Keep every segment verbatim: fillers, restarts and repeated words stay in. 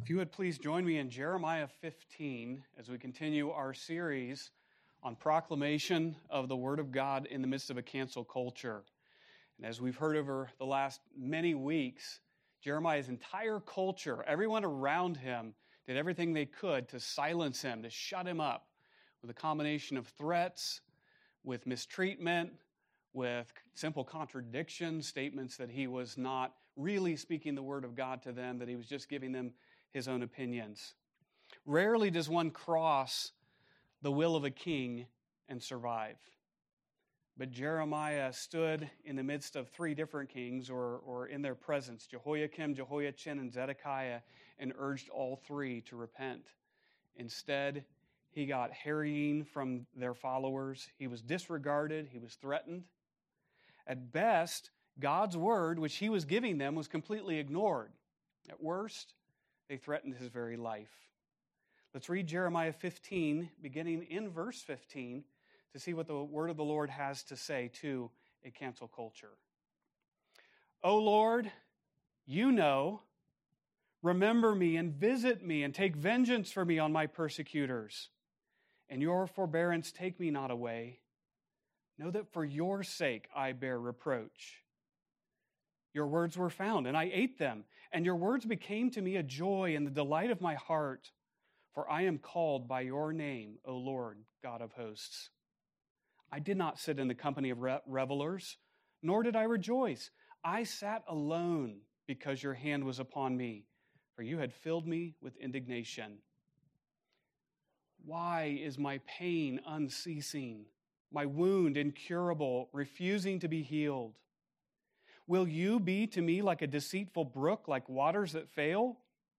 If you would please join me in Jeremiah fifteen as we continue our series on proclamation of the Word of God in the midst of a cancel culture. And as we've heard over the last many weeks, Jeremiah's entire culture, everyone around him, did everything they could to silence him, to shut him up, with a combination of threats, with mistreatment, with simple contradiction, statements that he was not really speaking the Word of God to them, that he was just giving them his own opinions. Rarely does one cross the will of a king and survive. But Jeremiah stood in the midst of three different kings, or, or in their presence, Jehoiakim, Jehoiachin, and Zedekiah, and urged all three to repent. Instead, he got harrying from their followers. He was disregarded. He was threatened. At best, God's word, which he was giving them, was completely ignored. At worst, they threatened his very life. Let's read Jeremiah fifteen, beginning in verse fifteen, to see what the word of the Lord has to say to a cancel culture. O Lord, you know, remember me and visit me and take vengeance for me on my persecutors. In your forbearance, take me not away. Know that for your sake I bear reproach. Your words were found, and I ate them, and your words became to me a joy and the delight of my heart, for I am called by your name, O Lord, God of hosts. I did not sit in the company of revelers, nor did I rejoice. I sat alone because your hand was upon me, for you had filled me with indignation. Why is my pain unceasing, my wound incurable, refusing to be healed? Will you be to me like a deceitful brook, like waters that fail?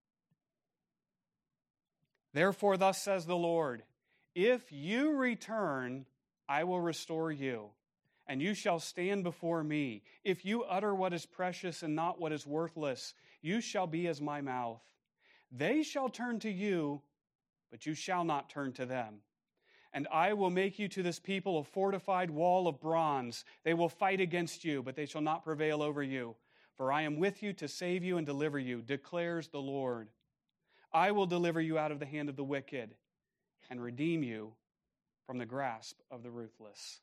Therefore, thus says the Lord, if you return, I will restore you, and you shall stand before me. If you utter what is precious and not what is worthless, you shall be as my mouth. They shall turn to you, but you shall not turn to them. And I will make you to this people a fortified wall of bronze. They will fight against you, but they shall not prevail over you. For I am with you to save you and deliver you, declares the Lord. I will deliver you out of the hand of the wicked and redeem you from the grasp of the ruthless.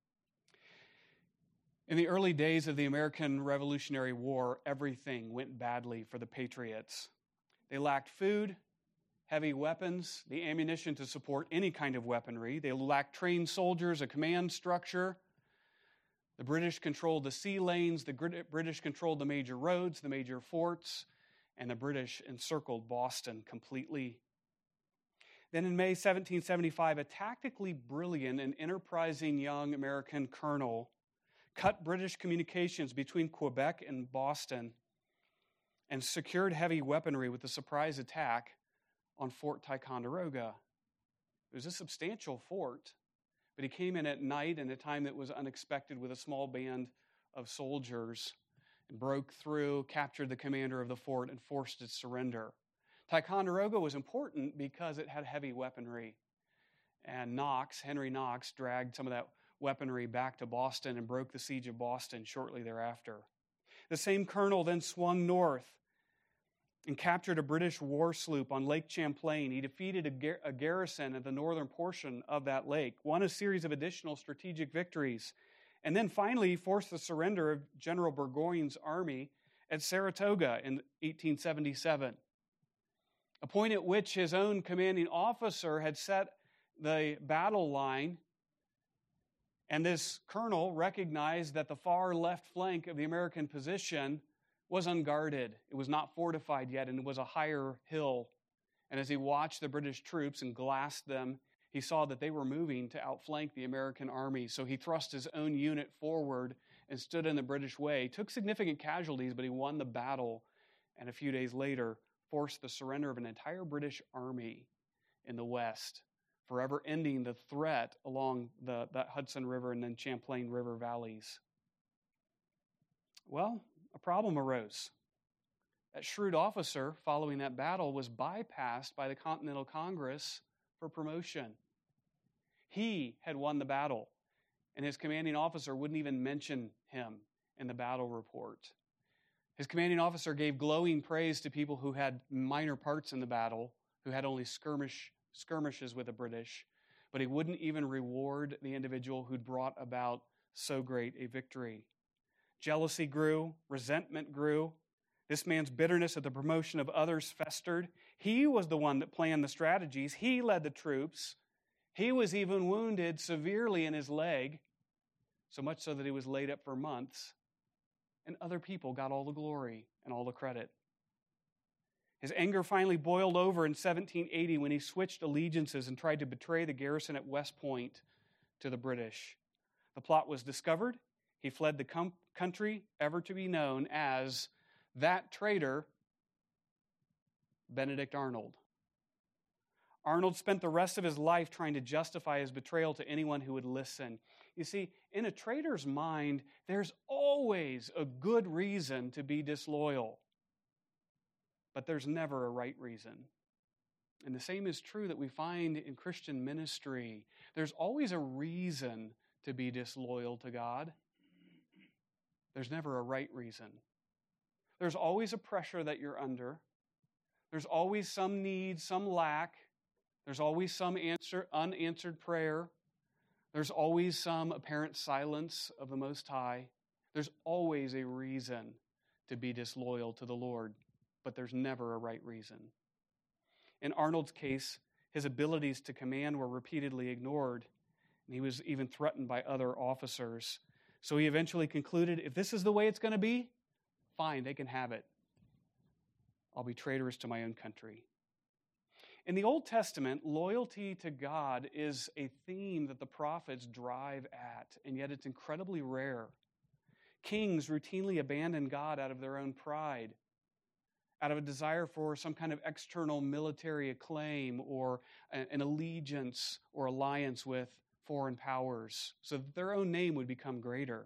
In the early days of the American Revolutionary War, everything went badly for the patriots. They lacked food, heavy weapons, the ammunition to support any kind of weaponry. They lacked trained soldiers, a command structure. The British controlled the sea lanes. The British controlled the major roads, the major forts, and the British encircled Boston completely. Then in May seventeen seventy-five, a tactically brilliant and enterprising young American colonel cut British communications between Quebec and Boston and secured heavy weaponry with a surprise attack on Fort Ticonderoga. It was a substantial fort, but he came in at night in a time that was unexpected with a small band of soldiers and broke through, captured the commander of the fort, and forced its surrender. Ticonderoga was important because it had heavy weaponry, and Knox, Henry Knox, dragged some of that weaponry back to Boston and broke the siege of Boston shortly thereafter. The same colonel then swung north and captured a British war sloop on Lake Champlain. He defeated a, gar- a garrison at the northern portion of that lake, won a series of additional strategic victories, and then finally forced the surrender of General Burgoyne's army at Saratoga in eighteen seventy-seven, a point at which his own commanding officer had set the battle line, and this colonel recognized that the far left flank of the American position was unguarded. It was not fortified yet, and it was a higher hill. And as he watched the British troops and glassed them, he saw that they were moving to outflank the American army. So he thrust his own unit forward and stood in the British way. He took significant casualties, but he won the battle, and a few days later forced the surrender of an entire British army in the West, forever ending the threat along the, the Hudson River and then Champlain River valleys. Well, a problem arose. That shrewd officer, following that battle, was bypassed by the Continental Congress for promotion. He had won the battle, and his commanding officer wouldn't even mention him in the battle report. His commanding officer gave glowing praise to people who had minor parts in the battle, who had only skirmish, skirmishes with the British, but he wouldn't even reward the individual who'd brought about so great a victory. Jealousy grew, resentment grew. This man's bitterness at the promotion of others festered. He was the one that planned the strategies. He led the troops. He was even wounded severely in his leg, so much so that he was laid up for months. And other people got all the glory and all the credit. His anger finally boiled over in seventeen eighty when he switched allegiances and tried to betray the garrison at West Point to the British. The plot was discovered. He fled the com- country ever to be known as that traitor, Benedict Arnold. Arnold spent the rest of his life trying to justify his betrayal to anyone who would listen. You see, in a traitor's mind, there's always a good reason to be disloyal, but there's never a right reason. And the same is true that we find in Christian ministry. There's always a reason to be disloyal to God. There's never a right reason. There's always a pressure that you're under. There's always some need, some lack. There's always some answer, unanswered prayer. There's always some apparent silence of the Most High. There's always a reason to be disloyal to the Lord, but there's never a right reason. In Arnold's case, his abilities to command were repeatedly ignored, and he was even threatened by other officers. So he eventually concluded, if this is the way it's going to be, fine, they can have it. I'll be traitorous to my own country. In the Old Testament, loyalty to God is a theme that the prophets drive at, and yet it's incredibly rare. Kings routinely abandon God out of their own pride, out of a desire for some kind of external military acclaim or an allegiance or alliance with foreign powers, so that their own name would become greater.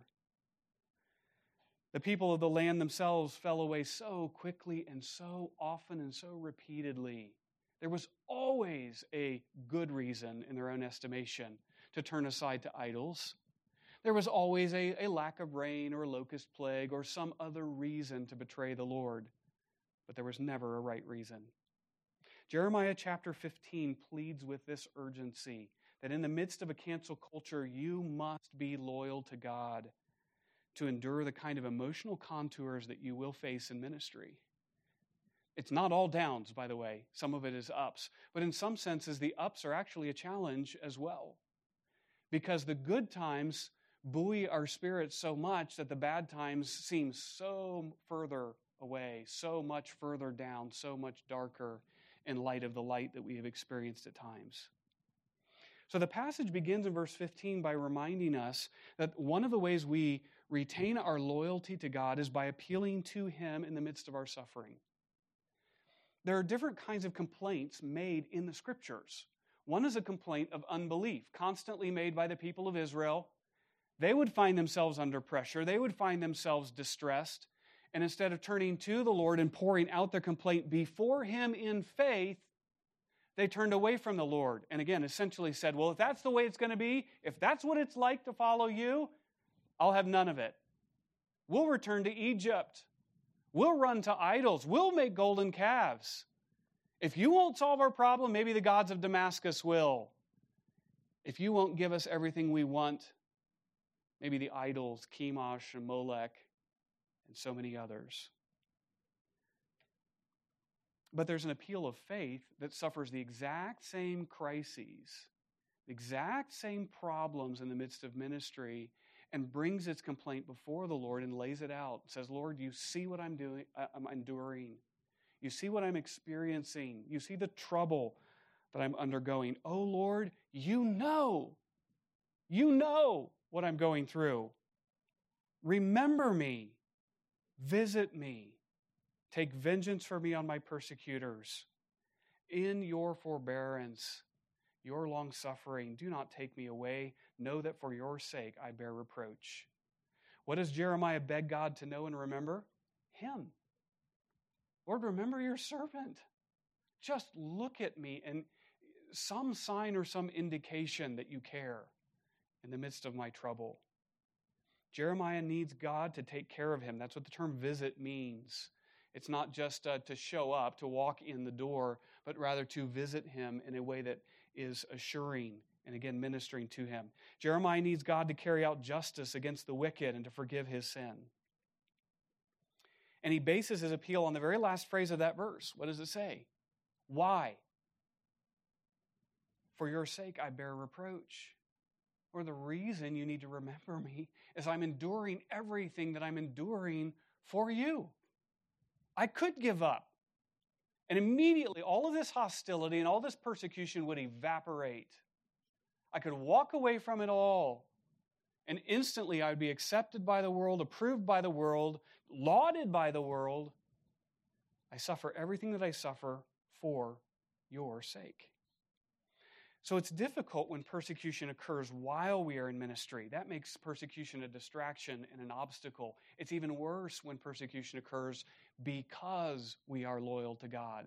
The people of the land themselves fell away so quickly and so often and so repeatedly. There was always a good reason in their own estimation to turn aside to idols. There was always a, a lack of rain or a locust plague or some other reason to betray the Lord. But there was never a right reason. Jeremiah chapter fifteen pleads with this urgency that in the midst of a cancel culture, you must be loyal to God to endure the kind of emotional contours that you will face in ministry. It's not all downs, by the way. Some of it is ups. But in some senses, the ups are actually a challenge as well. Because the good times buoy our spirits so much that the bad times seem so further away, so much further down, so much darker in light of the light that we have experienced at times. So the passage begins in verse fifteen by reminding us that one of the ways we retain our loyalty to God is by appealing to Him in the midst of our suffering. There are different kinds of complaints made in the Scriptures. One is a complaint of unbelief, constantly made by the people of Israel. They would find themselves under pressure. They would find themselves distressed. And instead of turning to the Lord and pouring out their complaint before Him in faith, they turned away from the Lord. And again, essentially said, well, if that's the way it's going to be, if that's what it's like to follow you, I'll have none of it. We'll return to Egypt. We'll run to idols. We'll make golden calves. If you won't solve our problem, maybe the gods of Damascus will. If you won't give us everything we want, maybe the idols, Chemosh and Molech, and so many others. But there's an appeal of faith that suffers the exact same crises, the exact same problems in the midst of ministry, and brings its complaint before the Lord and lays it out. Says, Lord, you see what I'm doing, I'm enduring. You see what I'm experiencing. You see the trouble that I'm undergoing. Oh, Lord, you know. You know what I'm going through. Remember me. Visit me. Take vengeance for me on my persecutors. In your forbearance, your long-suffering, do not take me away. Know that for your sake I bear reproach. What does Jeremiah beg God to know and remember? Him. Lord, remember your servant. Just look at me and some sign or some indication that you care in the midst of my trouble. Jeremiah needs God to take care of him. That's what the term visit means. It's not just uh, to show up, to walk in the door, but rather to visit him in a way that is assuring and, again, ministering to him. Jeremiah needs God to carry out justice against the wicked and to forgive his sin. And he bases his appeal on the very last phrase of that verse. What does it say? Why? For your sake I bear reproach. Or the reason you need to remember me is I'm enduring everything that I'm enduring for you. I could give up. And immediately all of this hostility and all this persecution would evaporate. I could walk away from it all. And instantly I would be accepted by the world, approved by the world, lauded by the world. I suffer everything that I suffer for your sake. So it's difficult when persecution occurs while we are in ministry. That makes persecution a distraction and an obstacle. It's even worse when persecution occurs because we are loyal to God.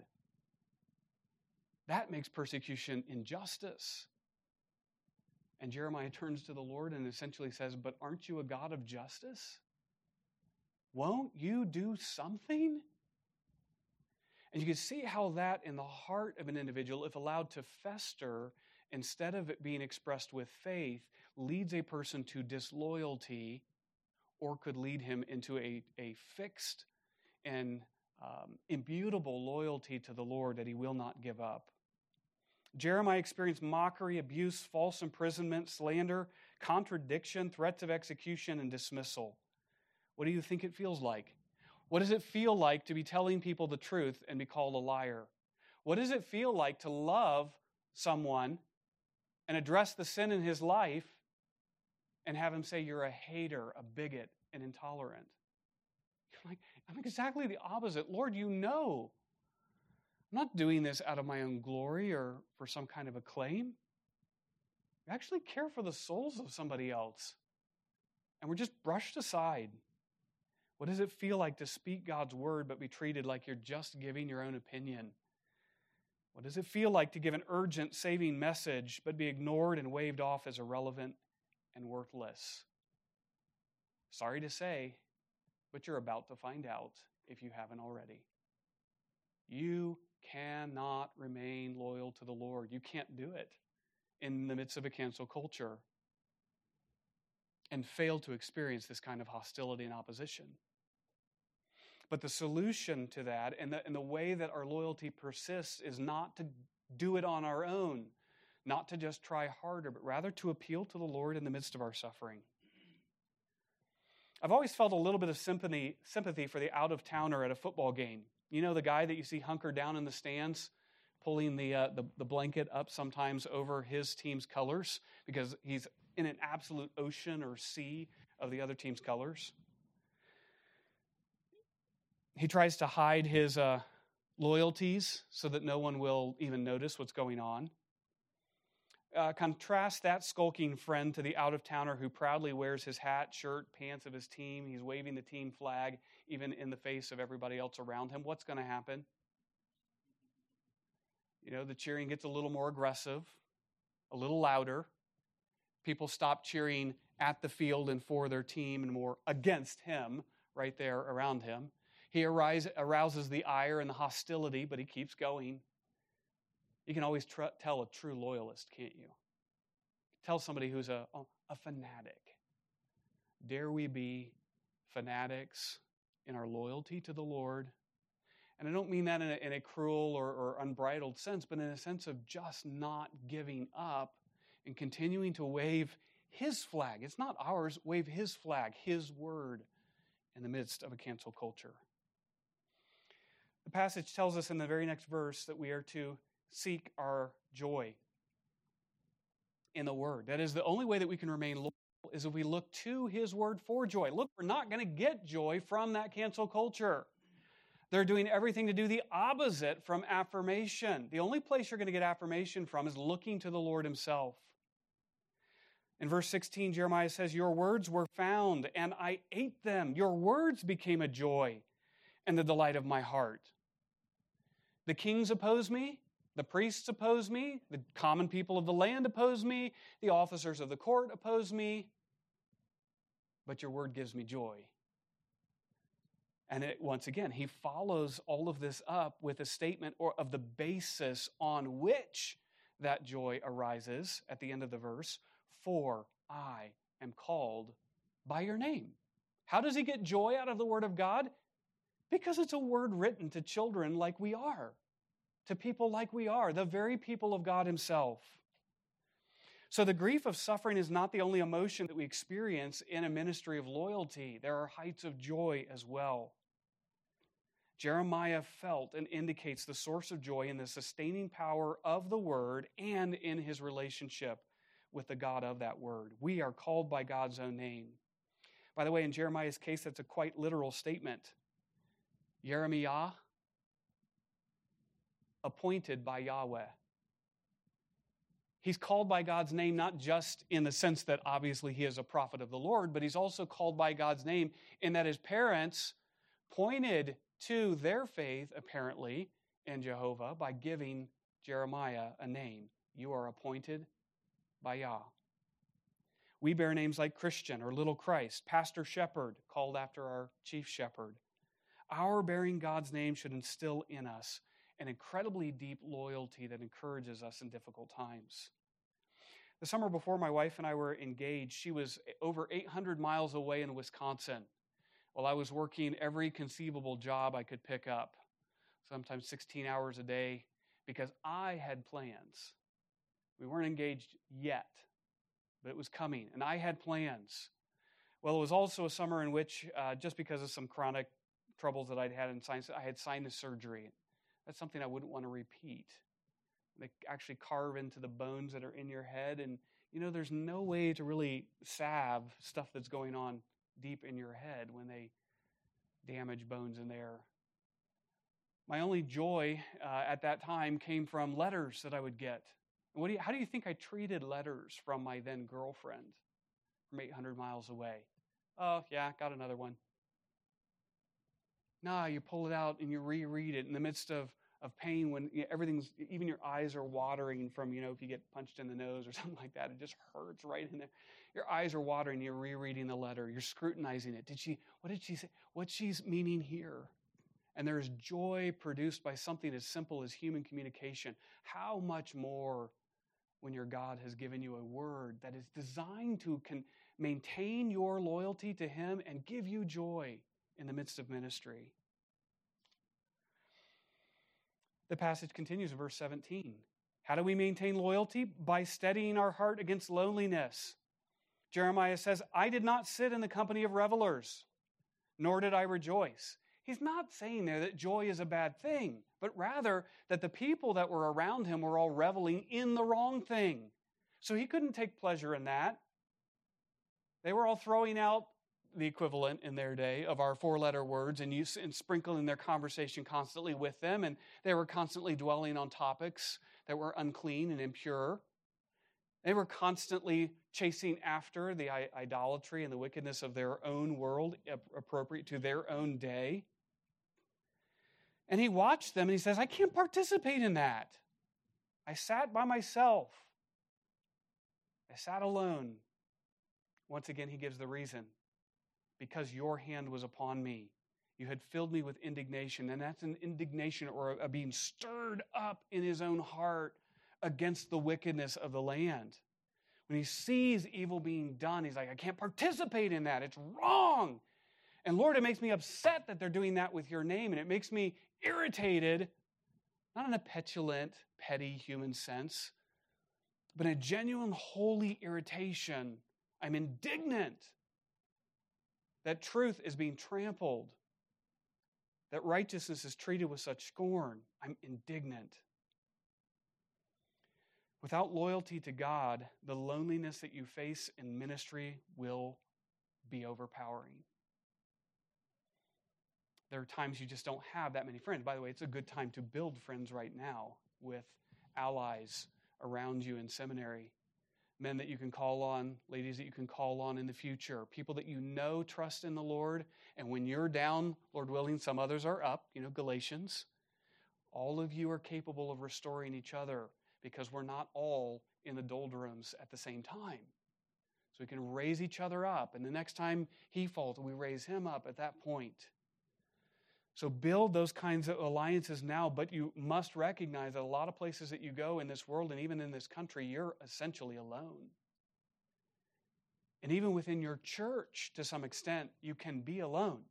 That makes persecution injustice. And Jeremiah turns to the Lord and essentially says, but aren't you a God of justice? Won't you do something? And you can see how that in the heart of an individual, if allowed to fester, instead of it being expressed with faith, leads a person to disloyalty or could lead him into a, a fixed and um, immutable loyalty to the Lord that he will not give up. Jeremiah experienced mockery, abuse, false imprisonment, slander, contradiction, threats of execution, and dismissal. What do you think it feels like? What does it feel like to be telling people the truth and be called a liar? What does it feel like to love someone and address the sin in his life and have him say you're a hater, a bigot, and intolerant? You're like, I'm exactly the opposite. Lord, you know. I'm not doing this out of my own glory or for some kind of acclaim. I actually care for the souls of somebody else. And we're just brushed aside. What does it feel like to speak God's word but be treated like you're just giving your own opinion? What does it feel like to give an urgent, saving message but be ignored and waved off as irrelevant and worthless? Sorry to say, but you're about to find out if you haven't already. You cannot remain loyal to the Lord. You can't do it in the midst of a cancel culture and fail to experience this kind of hostility and opposition. But the solution to that and the, and the way that our loyalty persists is not to do it on our own, not to just try harder, but rather to appeal to the Lord in the midst of our suffering. I've always felt a little bit of sympathy, sympathy for the out-of-towner at a football game. You know, the guy that you see hunkered down in the stands, pulling the, uh, the, the blanket up sometimes over his team's colors because he's in an absolute ocean or sea of the other team's colors. He tries to hide his uh, loyalties so that no one will even notice what's going on. Uh, contrast that skulking friend to the out-of-towner who proudly wears his hat, shirt, pants of his team. He's waving the team flag even in the face of everybody else around him. What's going to happen? You know, the cheering gets a little more aggressive, a little louder. People stop cheering at the field and for their team and more against him right there around him. He arise, arouses the ire and the hostility, but he keeps going. You can always tr- tell a true loyalist, can't you? Tell somebody who's a, a fanatic. Dare we be fanatics in our loyalty to the Lord? And I don't mean that in a, in a cruel or, or unbridled sense, but in a sense of just not giving up and continuing to wave his flag. It's not ours. Wave his flag, his word in the midst of a cancel culture. The passage tells us in the very next verse that we are to seek our joy in the Word. That is, the only way that we can remain loyal is if we look to His Word for joy. Look, we're not going to get joy from that cancel culture. They're doing everything to do the opposite from affirmation. The only place you're going to get affirmation from is looking to the Lord Himself. In verse sixteen, Jeremiah says, "Your words were found, and I ate them. Your words became a joy and the delight of my heart. The kings oppose me. The priests oppose me. The common people of the land oppose me. The officers of the court oppose me. but your word gives me joy. And it, once again, he follows all of this up with a statement or of the basis on which that joy arises at the end of the verse. For I am called by your name. How does he get joy out of the word of God? Because it's a word written to children like we are, to people like we are, the very people of God himself. So the grief of suffering is not the only emotion that we experience in a ministry of loyalty. There are heights of joy as well. Jeremiah felt and indicates the source of joy in the sustaining power of the word and in his relationship with the God of that word. We are called by God's own name. By the way, in Jeremiah's case, that's a quite literal statement. Jeremiah, appointed by Yahweh. He's called by God's name not just in the sense that obviously he is a prophet of the Lord, but he's also called by God's name in that his parents pointed to their faith, apparently, in Jehovah by giving Jeremiah a name. You are appointed by Yah. We bear names like Christian or Little Christ, Pastor Shepherd, called after our chief shepherd. Our bearing God's name should instill in us an incredibly deep loyalty that encourages us in difficult times. The summer before my wife and I were engaged, she was over eight hundred miles away in Wisconsin, while I was working every conceivable job I could pick up, sometimes sixteen hours a day, because I had plans. We weren't engaged yet, but it was coming, and I had plans. Well, it was also a summer in which, uh, just because of some chronic troubles that I'd had in sinus, I had sinus surgery. That's something I wouldn't want to repeat. They actually carve into the bones that are in your head, and you know, there's no way to really salve stuff that's going on deep in your head when they damage bones in there. My only joy uh, at that time came from letters that I would get. What do you, how do you think I treated letters from my then girlfriend from eight hundred miles away? Oh, yeah, got another one. No, you pull it out and you reread it in the midst of, of pain when you know, everything's, even your eyes are watering from, you know, if you get punched in the nose or something like that, it just hurts right in there. Your eyes are watering, you're rereading the letter, you're scrutinizing it. Did she, what did she say? What's she's meaning here? And there is joy produced by something as simple as human communication. How much more when your God has given you a word that is designed to con- maintain your loyalty to him and give you joy in the midst of ministry. The passage continues in verse seventeen. How do we maintain loyalty? By steadying our heart against loneliness. Jeremiah says, I did not sit in the company of revelers, nor did I rejoice. He's not saying there that joy is a bad thing, but rather that the people that were around him were all reveling in the wrong thing. So he couldn't take pleasure in that. They were all throwing out the equivalent in their day of our four-letter words and, use, and sprinkling their conversation constantly with them, and they were constantly dwelling on topics that were unclean and impure. They were constantly chasing after the idolatry and the wickedness of their own world, appropriate to their own day. And he watched them and he says, I can't participate in that. I sat by myself. I sat alone. Once again, he gives the reason. Because your hand was upon me. You had filled me with indignation. And that's an indignation or a being stirred up in his own heart against the wickedness of the land. When he sees evil being done, he's like, I can't participate in that. It's wrong. And Lord, it makes me upset that they're doing that with your name. And it makes me irritated, not in a petulant, petty human sense, but a genuine, holy irritation. I'm indignant that truth is being trampled, that righteousness is treated with such scorn. I'm indignant. Without loyalty to God, the loneliness that you face in ministry will be overpowering. There are times you just don't have that many friends. By the way, it's a good time to build friends right now with allies around you in seminary. Men that you can call on, ladies that you can call on in the future, people that you know trust in the Lord. And when you're down, Lord willing, some others are up, you know, Galatians. All of you are capable of restoring each other because we're not all in the doldrums at the same time. we can raise each other up. And the next time he falls, we raise him up at that point. So build those kinds of alliances now, but you must recognize that a lot of places that you go in this world and even in this country, you're essentially alone. And even within your church, to some extent, you can be alone.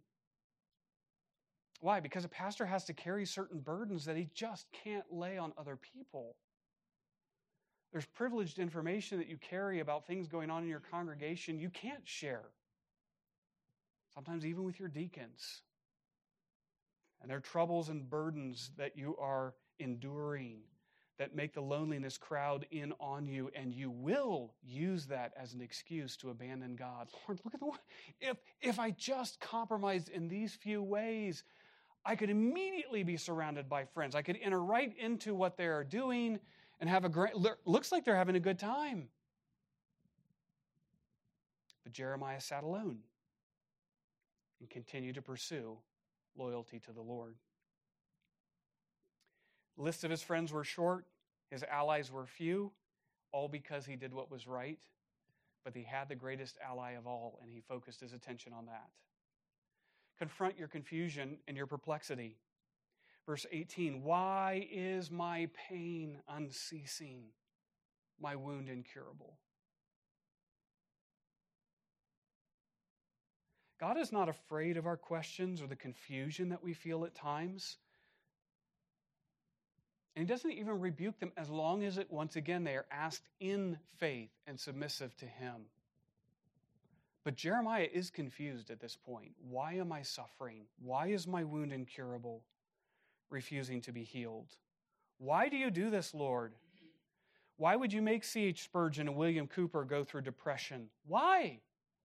Why? Because a pastor has to carry certain burdens that he just can't lay on other people. There's privileged information that you carry about things going on in your congregation you can't share. Sometimes even with your deacons. And there are troubles and burdens that you are enduring that make the loneliness crowd in on you, and you will use that as an excuse to abandon God. Lord, look at the one. If, if I just compromised in these few ways, I could immediately be surrounded by friends. I could enter right into what they are doing and have a great, looks like they're having a good time. But Jeremiah sat alone and continued to pursue loyalty to the Lord. The list of his friends were short, his allies were few, all because he did what was right, but he had the greatest ally of all, and he focused his attention on that. Confront your confusion and your perplexity. Verse eighteen, why is my pain unceasing, my wound incurable? God is not afraid of our questions or the confusion that we feel at times. And he doesn't even rebuke them as long as, it once again, they are asked in faith and submissive to him. But Jeremiah is confused at this point. Why am I suffering? Why is my wound incurable, refusing to be healed? Why do you do this, Lord? Why would you make C H Spurgeon and William Cooper go through depression? Why?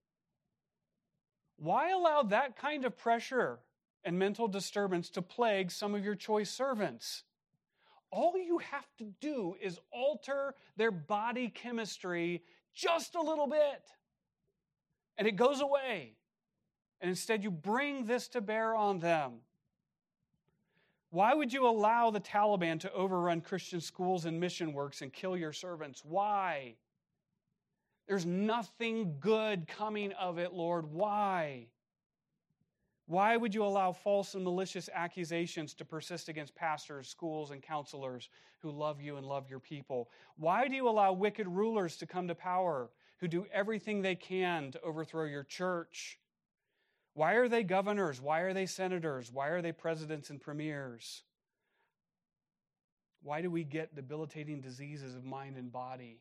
Why allow that kind of pressure and mental disturbance to plague some of your choice servants? All you have to do is alter their body chemistry just a little bit, and it goes away. And instead you bring this to bear on them. Why would you allow the Taliban to overrun Christian schools and mission works and kill your servants? Why? There's nothing good coming of it, Lord. Why? Why would you allow false and malicious accusations to persist against pastors, schools, and counselors who love you and love your people? Why do you allow wicked rulers to come to power who do everything they can to overthrow your church? Why are they governors? Why are they senators? Why are they presidents and premiers? Why do we get debilitating diseases of mind and body?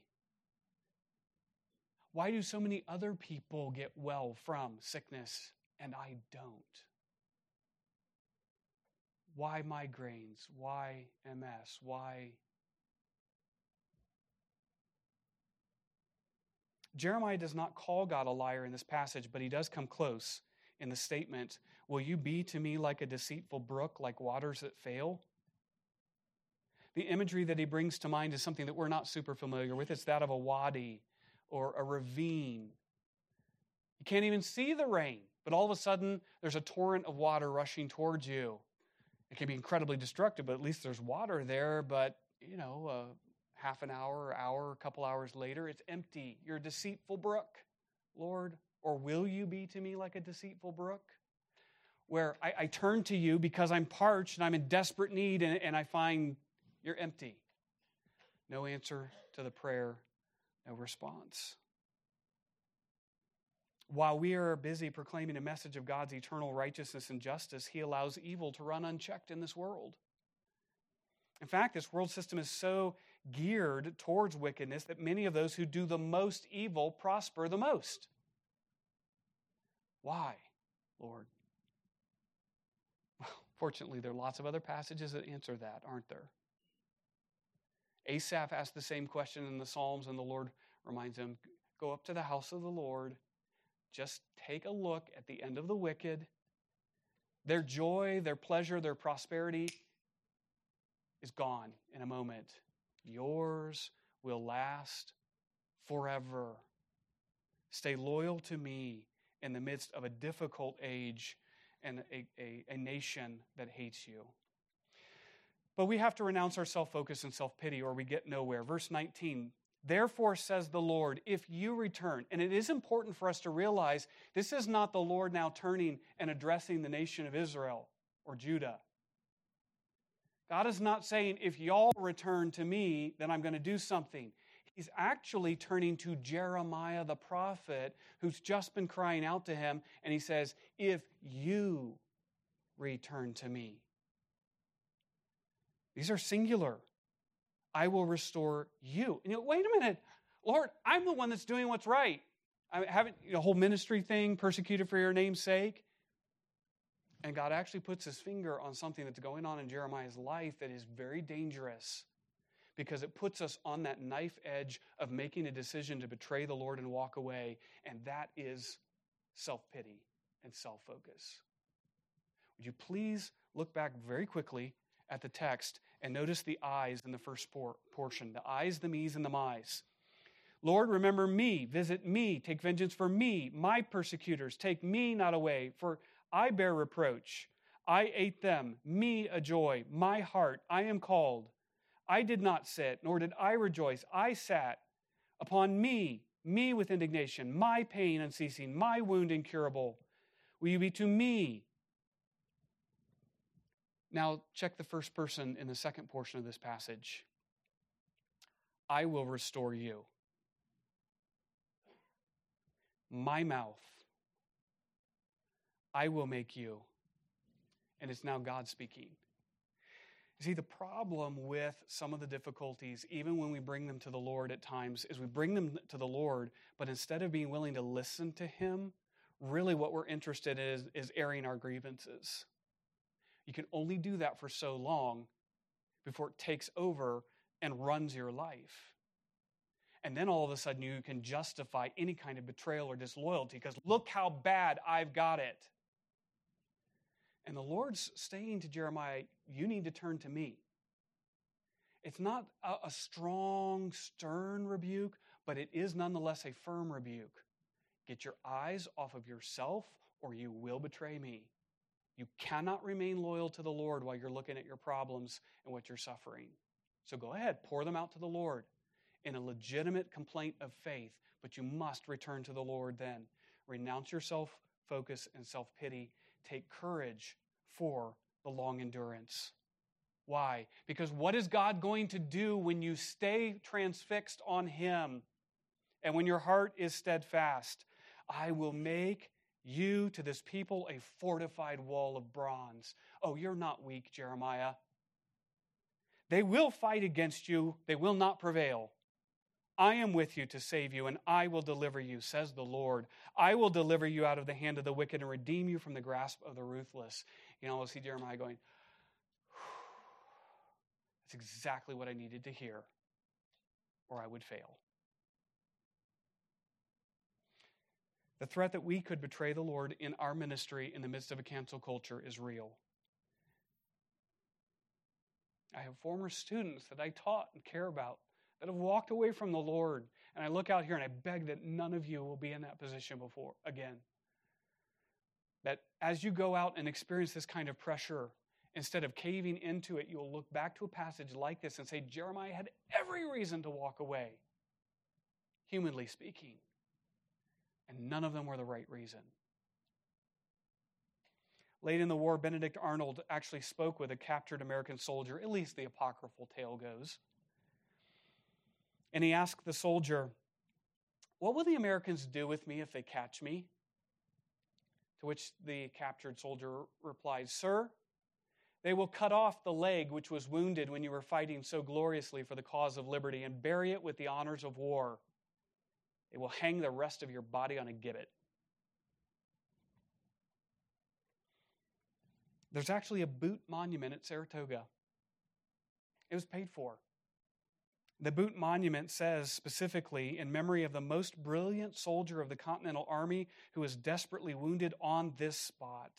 Why do so many other people get well from sickness and I don't? Why migraines? Why M S? Why? Jeremiah does not call God a liar in this passage, but he does come close in the statement, will you be to me like a deceitful brook, like waters that fail? The imagery that he brings to mind is something that we're not super familiar with. It's that of a wadi or a ravine. You can't even see the rain, but all of a sudden there's a torrent of water rushing towards you. It can be incredibly destructive, but at least there's water there. But, you know, uh, half an hour, or hour, a couple hours later, it's empty. You're a deceitful brook, Lord. Or will you be to me like a deceitful brook? Where I, I turn to you because I'm parched and I'm in desperate need, and, and I find you're empty. No answer to the prayer, no response. While we are busy proclaiming a message of God's eternal righteousness and justice, he allows evil to run unchecked in this world. In fact, this world system is so geared towards wickedness that many of those who do the most evil prosper the most. Why, Lord? Well, fortunately, there are lots of other passages that answer that, aren't there? Asaph asked the same question in the Psalms, and the Lord reminds him, go up to the house of the Lord. Just take a look at the end of the wicked. Their joy, their pleasure, their prosperity is gone in a moment. Yours will last forever. Stay loyal to me in the midst of a difficult age and a, a, a nation that hates you. But we have to renounce our self-focus and self-pity or we get nowhere. Verse nineteen, Therefore, says the Lord, if you return, and it is important for us to realize this is not the Lord now turning and addressing the nation of Israel or Judah. God is not saying, if y'all return to me, then I'm going to do something. He's actually turning to Jeremiah the prophet, who's just been crying out to him, and he says, if you return to me. These are singular. I will restore you. And you know, wait a minute, Lord, I'm the one that's doing what's right. I haven't, you know, whole ministry thing, persecuted for your name's sake. And God actually puts his finger on something that's going on in Jeremiah's life that is very dangerous, because it puts us on that knife edge of making a decision to betray the Lord and walk away, and that is self-pity and self-focus. Would you please look back very quickly at the text and notice the I's in the first portion, the I's, the me's, and the my's. Lord, remember me, visit me, take vengeance for me, my persecutors, take me not away, for I bear reproach. I ate them, me a joy, my heart, I am called. I did not sit, nor did I rejoice. I sat upon me, me with indignation, my pain unceasing, my wound incurable. Will you be to me? Now check the first person in the second portion of this passage. I will restore you. My mouth. I will make you. And it's now God speaking. You see, the problem with some of the difficulties, even when we bring them to the Lord at times, is we bring them to the Lord, but instead of being willing to listen to him, really what we're interested in is, is airing our grievances. You can only do that for so long before it takes over and runs your life. And then all of a sudden you can justify any kind of betrayal or disloyalty because look how bad I've got it. And the Lord's saying to Jeremiah, you need to turn to me. It's not a, a strong, stern rebuke, but it is nonetheless a firm rebuke. Get your eyes off of yourself or you will betray me. You cannot remain loyal to the Lord while you're looking at your problems and what you're suffering. So go ahead, pour them out to the Lord in a legitimate complaint of faith, but you must return to the Lord then. Renounce your self-focus and self-pity. Take courage for the long endurance. Why? Because what is God going to do when you stay transfixed on Him and when your heart is steadfast? I will make you to this people a fortified wall of bronze. Oh, you're not weak, Jeremiah. They will fight against you. They will not prevail. I am with you to save you, and I will deliver you, says the Lord. I will deliver you out of the hand of the wicked and redeem you from the grasp of the ruthless. You know, we'll see Jeremiah going, that's exactly what I needed to hear, or I would fail. The threat that we could betray the Lord in our ministry in the midst of a cancel culture is real. I have former students that I taught and care about that have walked away from the Lord. And I look out here and I beg that none of you will be in that position before again. That as you go out and experience this kind of pressure, instead of caving into it, you'll look back to a passage like this and say, Jeremiah had every reason to walk away, humanly speaking. And none of them were the right reason. Late in the war, Benedict Arnold actually spoke with a captured American soldier, at least the apocryphal tale goes. And he asked the soldier, what will the Americans do with me if they catch me? To which the captured soldier replied, Sir, they will cut off the leg which was wounded when you were fighting so gloriously for the cause of liberty and bury it with the honors of war. They will hang the rest of your body on a gibbet. There's actually a boot monument at Saratoga. It was paid for. The Boot Monument says specifically, in memory of the most brilliant soldier of the Continental Army who was desperately wounded on this spot.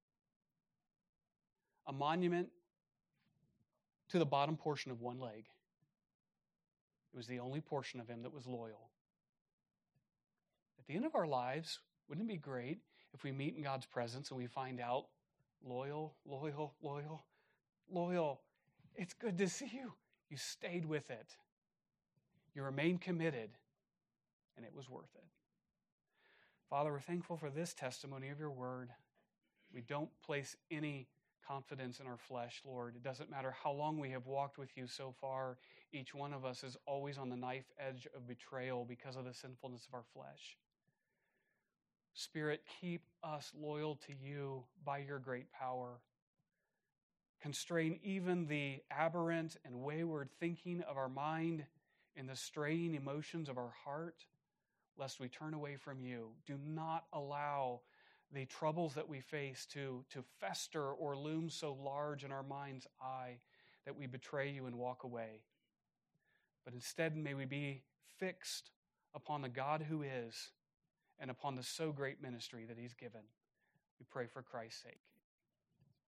A monument to the bottom portion of one leg. It was the only portion of him that was loyal. At the end of our lives, wouldn't it be great if we meet in God's presence and we find out, loyal, loyal, loyal, loyal. It's good to see you. You stayed with it. You remained committed, and it was worth it. Father, we're thankful for this testimony of your word. We don't place any confidence in our flesh, Lord. It doesn't matter how long we have walked with you so far. Each one of us is always on the knife edge of betrayal because of the sinfulness of our flesh. Spirit, keep us loyal to you by your great power. Constrain even the aberrant and wayward thinking of our mind and the straying emotions of our heart, lest we turn away from you. Do not allow the troubles that we face to, to fester or loom so large in our mind's eye that we betray you and walk away. But instead, may we be fixed upon the God who is and upon the so great ministry that he's given. We pray for Christ's sake.